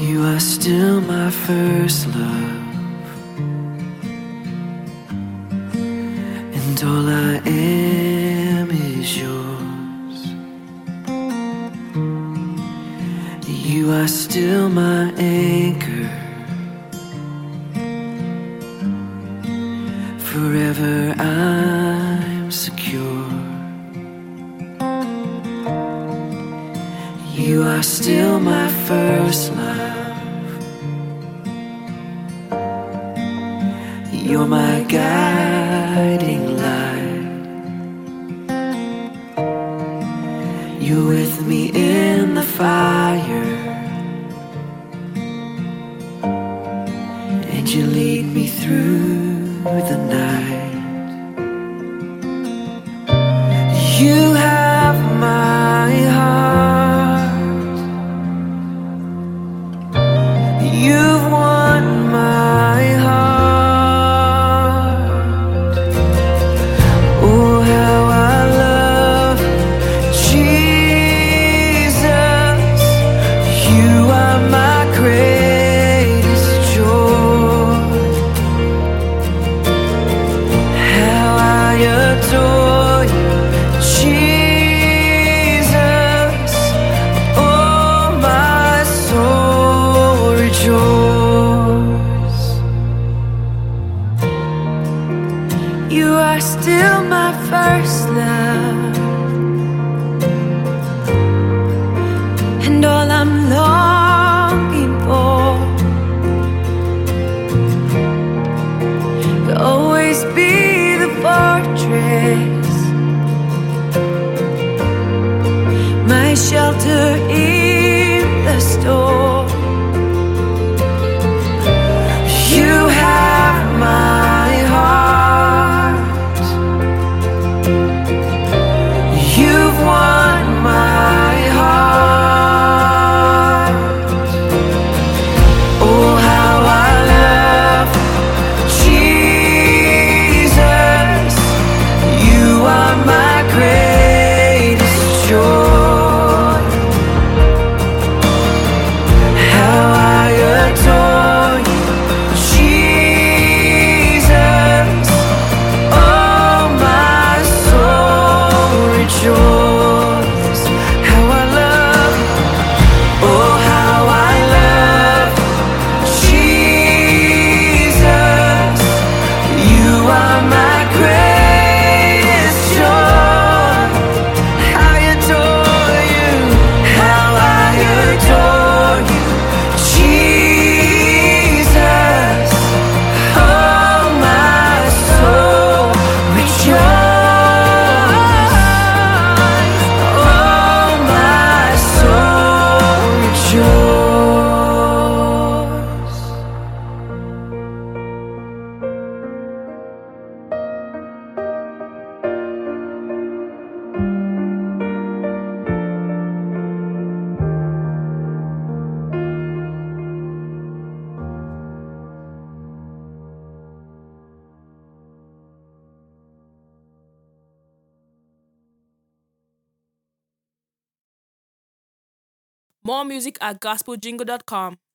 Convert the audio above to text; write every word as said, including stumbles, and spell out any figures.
You are still my first love, and all I am is yours. You are still my anchor, forever I'm secure. You are still my first love, you're my guiding light. You're with me in the fire, and you lead me through the night. You have my heart, you've won my heart. Oh, how I love Jesus. You are my greatest joy. How I adore you, Jesus. Oh, my soul rejoice. You are still my first love, and all I'm longing for. You'll always be the fortress, my shelter in the storm. You have my heart, you've won my heart. Oh, how I love Jesus. You are my greatest joy. How I adore you, Jesus. Oh, my soul rejoice. How I love, oh, how I love Jesus. You are my greatest joy. I adore you, how I adore you, Jesus. Oh, my soul rejoice. Oh, my soul rejoice. More music at gospel jingle dot com.